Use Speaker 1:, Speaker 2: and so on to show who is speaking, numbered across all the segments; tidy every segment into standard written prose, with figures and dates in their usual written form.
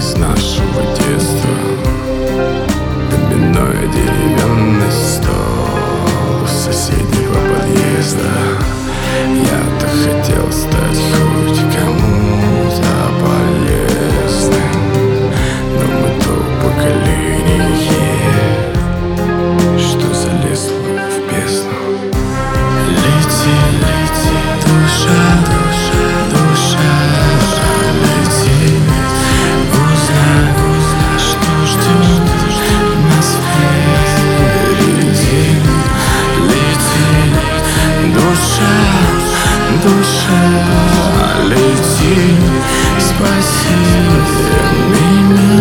Speaker 1: из нашего детства. Каменной деревянный стол у соседнего подъезда. Я-то хотел стать хоть кому-то полезным, но мы то поколение, что залезло в бездну. Лети, лети, душа, душа, душа, лети, узнай, что ждет нас впереди. Лети, душа, душа, лети, спаси меня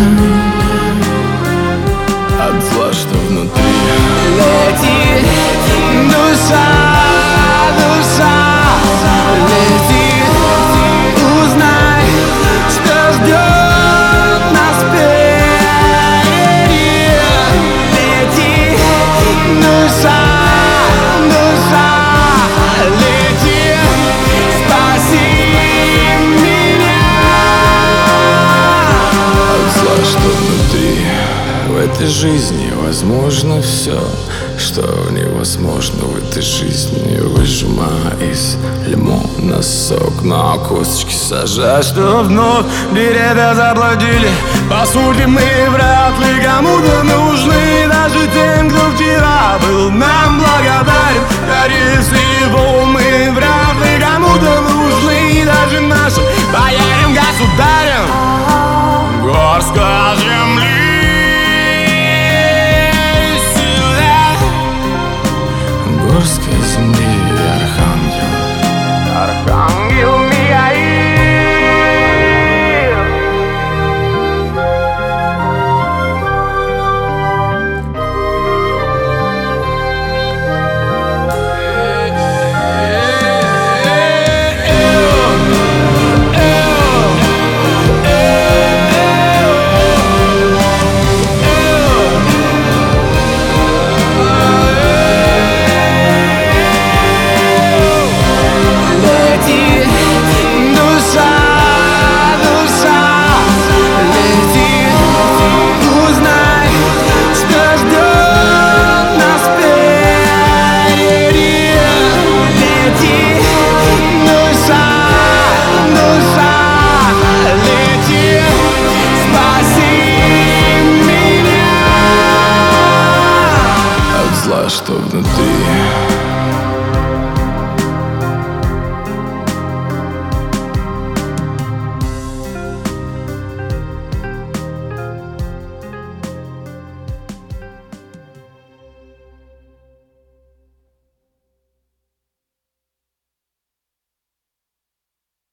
Speaker 1: от зла, что внутри.
Speaker 2: Лети, душа, душа, лети, узнай, что ждет нас впереди. Лети, душа, душа, лети, спаси меня
Speaker 1: От зла, что внутри. В этой жизни возможно все, что невозможно в этой жизни. Выжимая из лимона сок, на косточки сажать, что вновь деревья заплодили. По сути, мы вряд ли кому-то нужны, даже тем, кто вчера был нам благодарен. Скорее всего, мы вряд ли кому-то нужны, даже нашим боярам-государям горской земли. Горской земли архангел,
Speaker 2: Архангел Михаил.
Speaker 1: что внутри.